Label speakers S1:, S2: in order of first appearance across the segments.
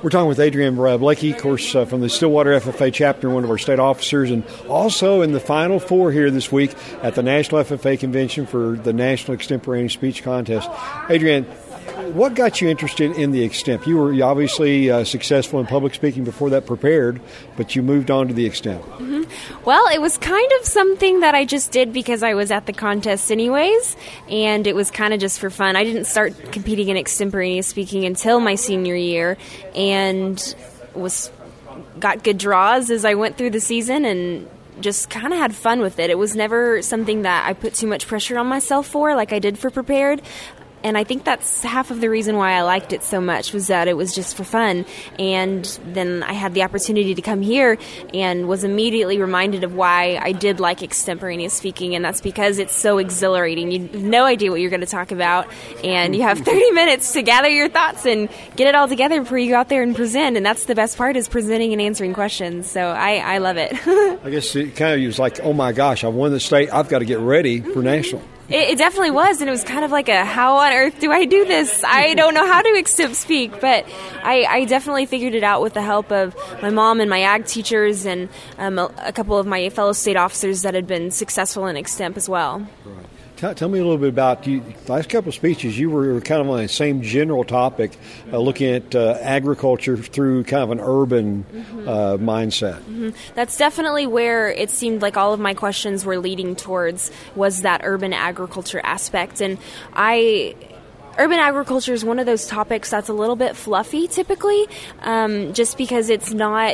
S1: We're talking with Adrienne Blakey, of course, from the Stillwater FFA chapter, one of our state officers, and also in the Final Four here this week at the National FFA Convention for the National Extemporaneous Speech Contest. Adrienne, what got you interested in the extemp? You were obviously successful in public speaking before that, prepared, but you moved on to the extemp.
S2: Mm-hmm. Well, it was kind of something that I just did because I was at the contest anyways, and it was kind of just for fun. I didn't start competing in extemporaneous speaking until my senior year, and got good draws as I went through the season and just kind of had fun with it. It was never something that I put too much pressure on myself for like I did for prepared. And I think that's half of the reason why I liked it so much, was that it was just for fun. And then I had the opportunity to come here and was immediately reminded of why I did like extemporaneous speaking, and that's because it's so exhilarating. You have no idea what you're going to talk about, and you have 30 minutes to gather your thoughts and get it all together before you go out there and present, and that's the best part, is presenting and answering questions. So I love it.
S1: I guess it kind of was like, oh my gosh, I won the state, I've got to get ready for national.
S2: It definitely was, and it was kind of like how on earth do I do this? I don't know how to extemp speak, but I definitely figured it out with the help of my mom and my ag teachers and a couple of my fellow state officers that had been successful in extemp as well.
S1: Right. Tell me a little bit about you. Last couple of speeches, you were kind of on the same general topic, looking at agriculture through kind of an urban mindset. Mm-hmm.
S2: That's definitely where it seemed like all of my questions were leading towards, was that urban agriculture aspect. And urban agriculture is one of those topics that's a little bit fluffy typically, just because it's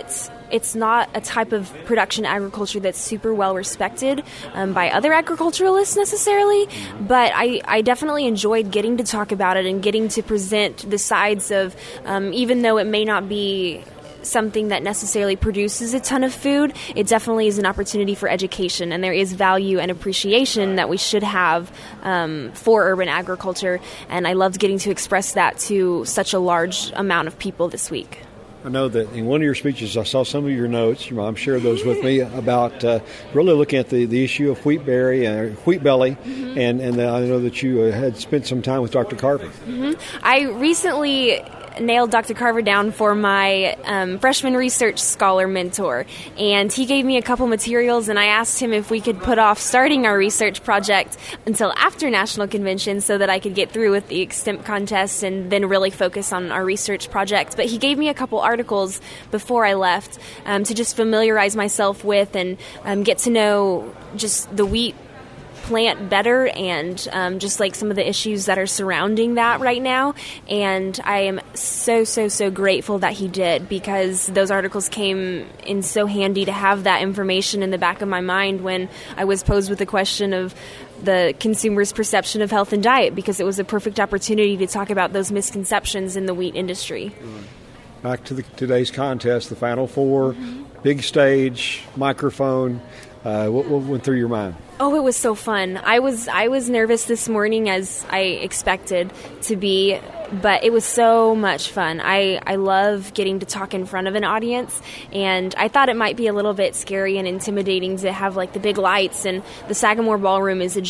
S2: not a type of production agriculture that's super well respected by other agriculturalists necessarily, but I definitely enjoyed getting to talk about it and getting to present the sides of, even though it may not be something that necessarily produces a ton of food, it definitely is an opportunity for education, and there is value and appreciation that we should have for urban agriculture, and I loved getting to express that to such a large amount of people this week.
S1: I know that in one of your speeches, I saw some of your notes. Your mom shared those with me about really looking at the issue of wheat belly, mm-hmm. and I know that you had spent some time with Dr. Carver.
S2: Mm-hmm. I recently nailed Dr. Carver down for my freshman research scholar mentor, and he gave me a couple materials, and I asked him if we could put off starting our research project until after National Convention so that I could get through with the extemp contest and then really focus on our research project. But he gave me a couple articles before I left to just familiarize myself with and get to know just the wheat plant better, and just like some of the issues that are surrounding that right now. And I am so grateful that he did, because those articles came in so handy to have that information in the back of my mind when I was posed with the question of the consumer's perception of health and diet, because it was a perfect opportunity to talk about those misconceptions in the wheat industry.
S1: Back to today's contest, the Final Four, big stage, microphone. What went through your mind?
S2: Oh, it was so fun. I was nervous this morning, as I expected to be, but it was so much fun. I love getting to talk in front of an audience, and I thought it might be a little bit scary and intimidating to have like the big lights, and the Sagamore Ballroom is a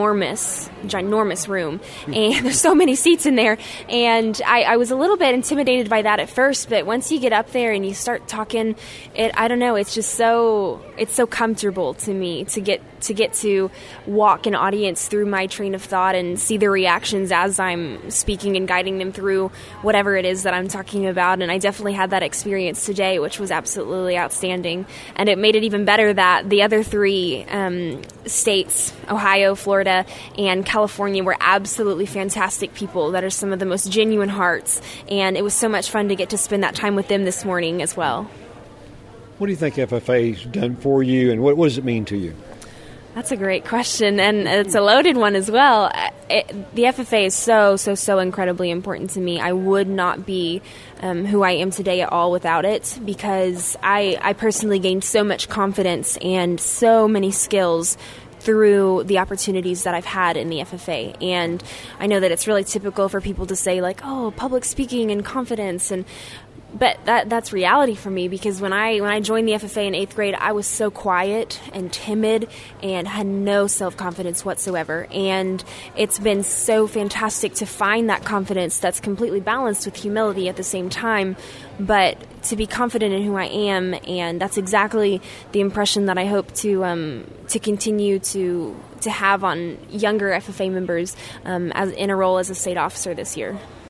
S2: ginormous room, and there's so many seats in there, and I was a little bit intimidated by that at first, but once you get up there and you start talking, I don't know, it's so comfortable to me to get to walk an audience through my train of thought and see their reactions as I'm speaking and guiding them through whatever it is that I'm talking about. And I definitely had that experience today, which was absolutely outstanding. And it made it even better that the other three states, Ohio, Florida, and California, were absolutely fantastic people that are some of the most genuine hearts. And it was so much fun to get to spend that time with them this morning as well.
S1: What do you think FFA's done for you, and what does it mean to you?
S2: That's a great question, and it's a loaded one as well. The FFA is so incredibly important to me. I would not be who I am today at all without it, because I personally gained so much confidence and so many skills through the opportunities that I've had in the FFA. And I know that it's really typical for people to say, like, oh, public speaking and confidence, But that's reality for me, because when I joined the FFA in 8th grade, I was so quiet and timid and had no self-confidence whatsoever. And it's been so fantastic to find that confidence that's completely balanced with humility at the same time, but to be confident in who I am. And that's exactly the impression that I hope to continue to have on younger FFA members as in a role as a state officer this year.